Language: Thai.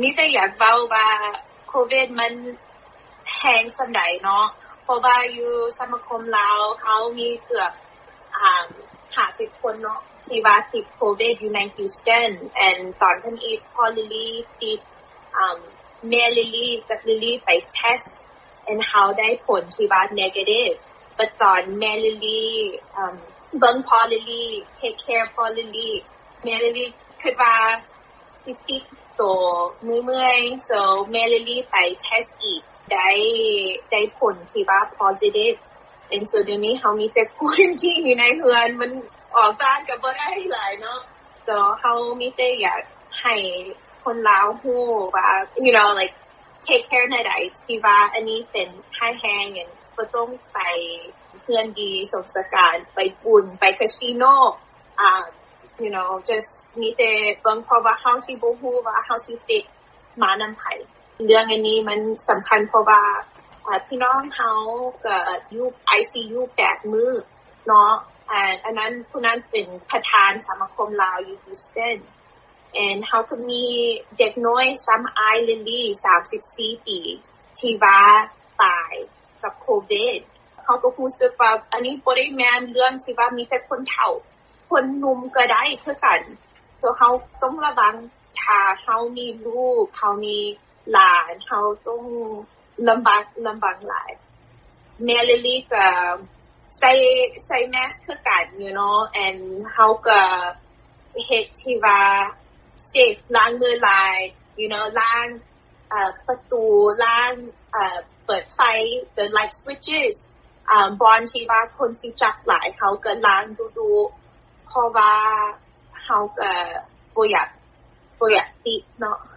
มีแต่อยากเว้าว่าโควิดมันแฮงส่ำใดเนาะเพราะว่าอยู่สมาคมลาวเขามีเกือบ50คนเนาะที่ว่าติดโควิดอยู่ในฮิวสตัน and ตอนท่านอีกพอลิลี่ติดแม่ลิลี่กับลิลี่ไป test and how ได้ผลที่ว่า negative แต่ตอนแม่ลิลี่เบิ่งพอลิลี่ take care พอลิลี่แม่ลิลี่คิดว่าสิติดตัวเมื่อยๆ so แม่ลิลี่ไป test อีกได้ผลที่ว่า positive and so เดี๋ยวนี้เฮามีแต่คนที่อยู่ในเรือนมันออกบ้านก็บ่ได้หลายเนาะ so เฮามีแต่อยากให้คนลาวฮู้ว่า you know like take care ในใดที่ว่าอันนี้เป็นไข้แห้งand บ่ต้องไปเพื่อนดีสงสการไปบุญไปคาสิโนyou know just มีแต่เบิ่งเพราะว่าเฮาสิบ่ฮู้ว่าเฮาสิติดมานำไผเรื่องอันนี้มันสำคัญเพราะว่าพี่น้องเฮาก็อยู่ ICU 8 มื้อเนาะอันนั้นผู้นั้นเป็นประธานสมาคมลาวอยู่ฮิวสตัน and เฮาก็มีเด็กน้อยซ้ำอายลิลี่34 ปีที่ว่าตายกับโควิดเฮาก็รู้สึกว่าอันนี้บ่ได้แม่นเรื่องที่ว่ามีแต่คนเฒ่าคนหนุ่มก็ได้คือกัน so เฮาต้องระวังถ้าเฮามีลูกเฮามีหลานเฮาต้องลำบากหลายแม่ลิลี่ก็ใส่แมสคือกัน you know and เฮาก็เฮ็ดที่ว่า safe ล้างมือหลาย you know ล้างประตูล้างเปิดไฟ the light switches บอนที่ว่าคนสิจับหลายเฮาก็ล้างดูๆเพราะว่าเฮาก็บ่อยากติดเนาะ